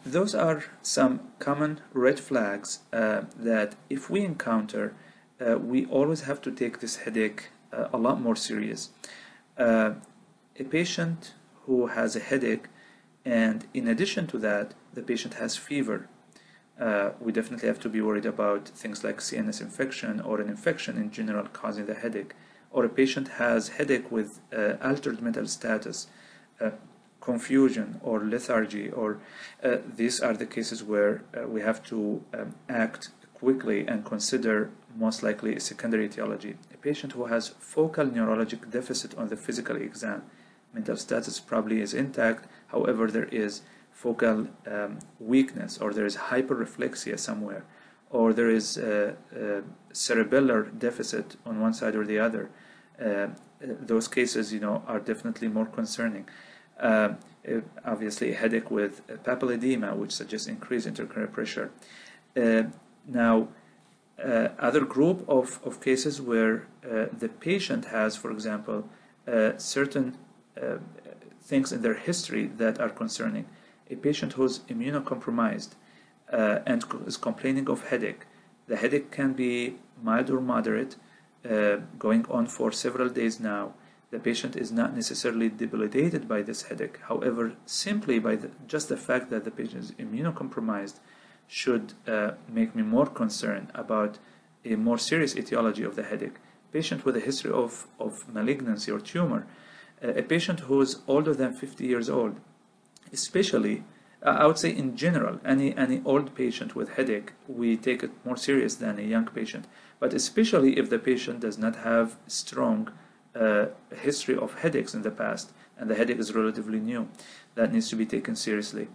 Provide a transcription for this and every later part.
those are some common red flags that if we encounter, we always have to take this headache a lot more serious. A patient who has a headache, and in addition to that, the patient has fever, we definitely have to be worried about things like CNS infection or an infection in general causing the headache. Or a patient has headache with altered mental status, confusion or lethargy, or these are the cases where we have to act quickly and consider most likely a secondary etiology. A patient who has focal neurologic deficit on the physical exam, mental status probably is intact, however there is focal weakness, or there is hyperreflexia somewhere, or there is a cerebellar deficit on one side or the other. Those cases, are definitely more concerning. Obviously, a headache with papilledema, which suggests increased intracranial pressure. Now, other group of cases where the patient has, for example, certain things in their history that are concerning. A patient who's immunocompromised and is complaining of headache. The headache can be mild or moderate, going on for several days now. The patient is not necessarily debilitated by this headache. However, simply by just the fact that the patient is immunocompromised should make me more concerned about a more serious etiology of the headache. Patient with a history of malignancy or tumor. A patient who is older than 50 years old. Especially, I would say in general, any old patient with headache, we take it more serious than a young patient. But especially if the patient does not have strong history of headaches in the past, and the headache is relatively new, that needs to be taken seriously.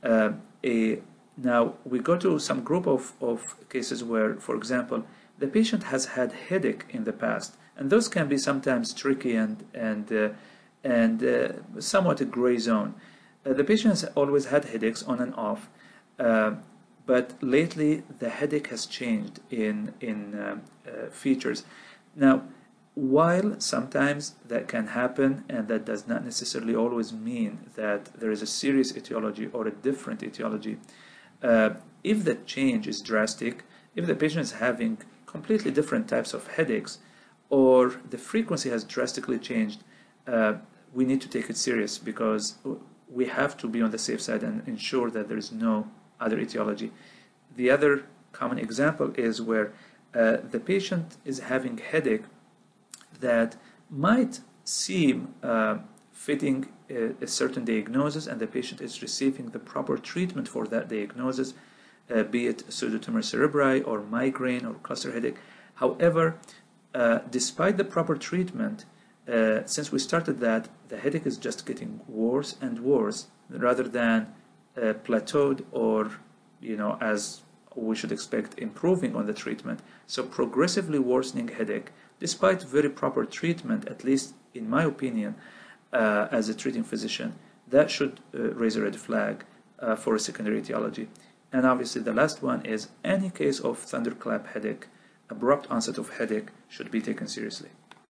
Now, we go to some group of cases where, for example, the patient has had headache in the past, and those can be sometimes tricky and somewhat a gray zone. The patient has always had headaches on and off, but lately the headache has changed in features. Now, while sometimes that can happen, and that does not necessarily always mean that there is a serious etiology or a different etiology, if the change is drastic, if the patient is having completely different types of headaches, or the frequency has drastically changed, we need to take it serious, because we have to be on the safe side and ensure that there is no other etiology. The other common example is where the patient is having headache that might seem fitting a certain diagnosis, and the patient is receiving the proper treatment for that diagnosis, be it pseudotumor cerebri or migraine or cluster headache. However, despite the proper treatment, since we started that, the headache is just getting worse and worse rather than plateaued or, as we should expect, improving on the treatment. So progressively worsening headache, despite very proper treatment, at least in my opinion, as a treating physician, that should raise a red flag for a secondary etiology. And obviously the last one is any case of thunderclap headache, abrupt onset of headache should be taken seriously.